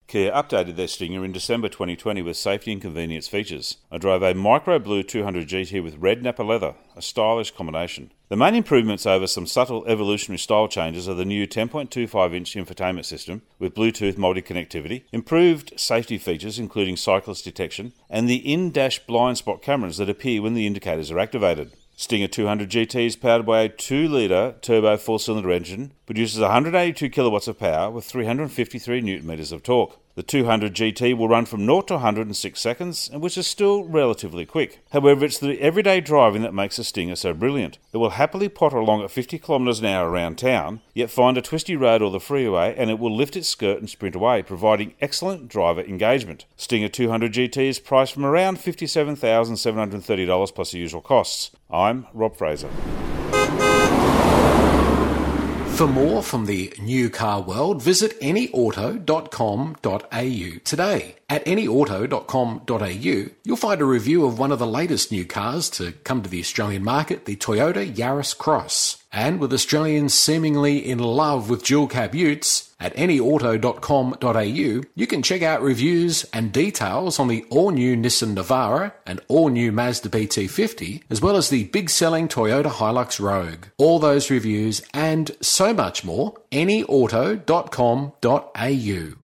Kia updated their Stinger in December 2020 with safety and convenience features. I drove a Micro Blue 200 GT with red Napa leather, a stylish combination. The main improvements over some subtle evolutionary style changes are the new 10.25-inch infotainment system with Bluetooth multi-connectivity, improved safety features including cyclist detection, and the in-dash blind spot cameras that appear when the indicators are activated. Stinger 200 GT is powered by a 2-litre turbo 4-cylinder engine, produces 182 kilowatts of power with 353 Nm of torque. The 200 GT will run from 0 to 100 in 6 seconds, which is still relatively quick. However, it's the everyday driving that makes the Stinger so brilliant. It will happily potter along at 50 km an hour around town, yet find a twisty road or the freeway and it will lift its skirt and sprint away, providing excellent driver engagement. Stinger 200 GT is priced from around $57,730 plus the usual costs. I'm Rob Fraser. For more from the new car world, visit anyauto.com.au today. At anyauto.com.au, you'll find a review of one of the latest new cars to come to the Australian market, the Toyota Yaris Cross. And with Australians seemingly in love with dual cab utes, at anyauto.com.au, you can check out reviews and details on the all-new Nissan Navara and all-new Mazda BT50, as well as the big-selling Toyota Hilux Rogue. All those reviews and so much more, anyauto.com.au.